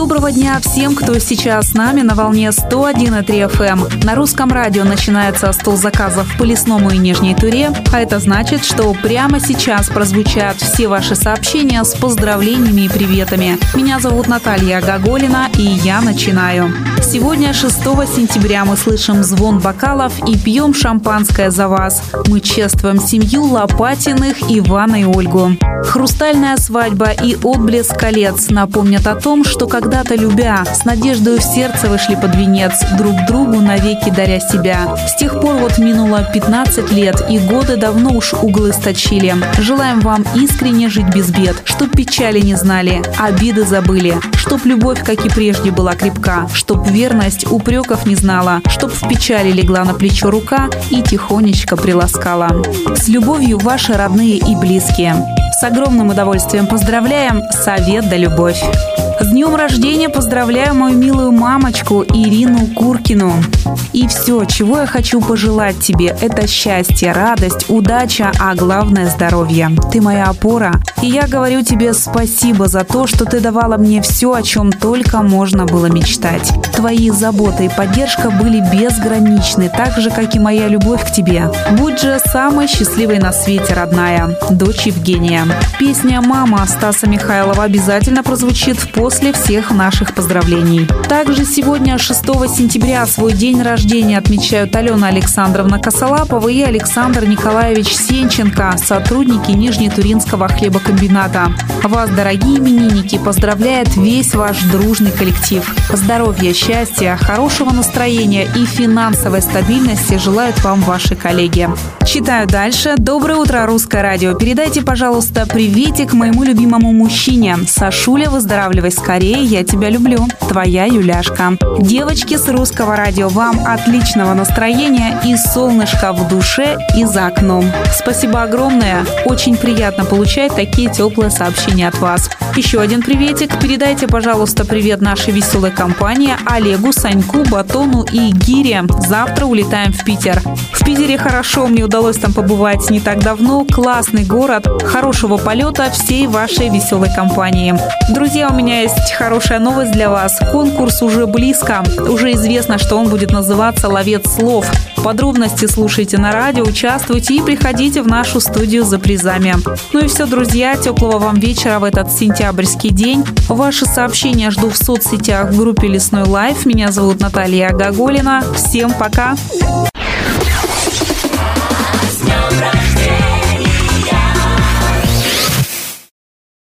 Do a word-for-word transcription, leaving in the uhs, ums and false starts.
Доброго дня всем, кто сейчас с нами на волне сто один и три эф эм. На русском радио начинается стол заказов по Лесному и Нижней Туре, а это значит, что прямо сейчас прозвучат все ваши сообщения с поздравлениями и приветами. Меня зовут Наталья Гоголина, и я начинаю. Сегодня, шестого сентября, мы слышим звон бокалов и пьем шампанское за вас. Мы чествуем семью Лопатиных, Ивана и Ольгу. Хрустальная свадьба и отблеск колец напомнят о том, что когда-то любя, с надеждой в сердце вышли под венец, друг другу навеки даря себя. С тех пор вот минуло пятнадцать лет, и годы давно уж углы сточили. Желаем вам искренне жить без бед, чтоб печали не знали, обиды забыли, чтоб любовь, как и прежде, была крепка, чтоб верность упреков не знала, чтоб в печали легла на плечо рука и тихонечко приласкала. С любовью, ваши родные и близкие. С огромным удовольствием поздравляем Совет да Любовь. С днем рождения поздравляю мою милую мамочку Ирину Куркину. И все, чего я хочу пожелать тебе, это счастье, радость, удача, а главное здоровье. Ты моя опора, и я говорю тебе спасибо за то, что ты давала мне все, о чем только можно было мечтать. Твои заботы и поддержка были безграничны, так же, как и моя любовь к тебе. Будь же самой счастливой на свете, родная, дочь Евгения. Песня «Мама» Стаса Михайлова обязательно прозвучит после всех наших поздравлений. Также сегодня, шестого сентября, свой день рождения отмечают Алена Александровна Косолапова и Александр Николаевич Сенченко, сотрудники Нижнетуринского хлебокомбината. Вас, дорогие именинники, поздравляет весь ваш дружный коллектив. Здоровья, счастья, хорошего настроения и финансовой стабильности желают вам ваши коллеги. Читаю дальше. Доброе утро, Русское радио. Передайте, пожалуйста, приветик моему любимому мужчине. Сашуля, выздоравливай скорее, я тебя люблю. Твоя Юляшка. Девочки с Русского радио, вам отличного настроения и солнышка в душе и за окном. Спасибо огромное. Очень приятно получать такие теплые сообщения от вас. Еще один приветик. Передайте, пожалуйста, привет нашей веселой компании Олегу, Саньку, Батону и Гире. Завтра улетаем в Питер. В Питере хорошо, мне удалось там побывать не так давно. Классный город. Хорошего полета всей вашей веселой компании. Друзья, у меня есть хорошая новость для вас. Конкурс уже близко. Уже известно, что он будет называться «Ловец слов». Подробности слушайте на радио, участвуйте и приходите в нашу студию за призами. Ну и все, друзья, теплого вам вечера в этот сентябрьский день. Ваши сообщения жду в соцсетях в группе Лесной Лайф. Меня зовут Наталья Гоголина. Всем пока!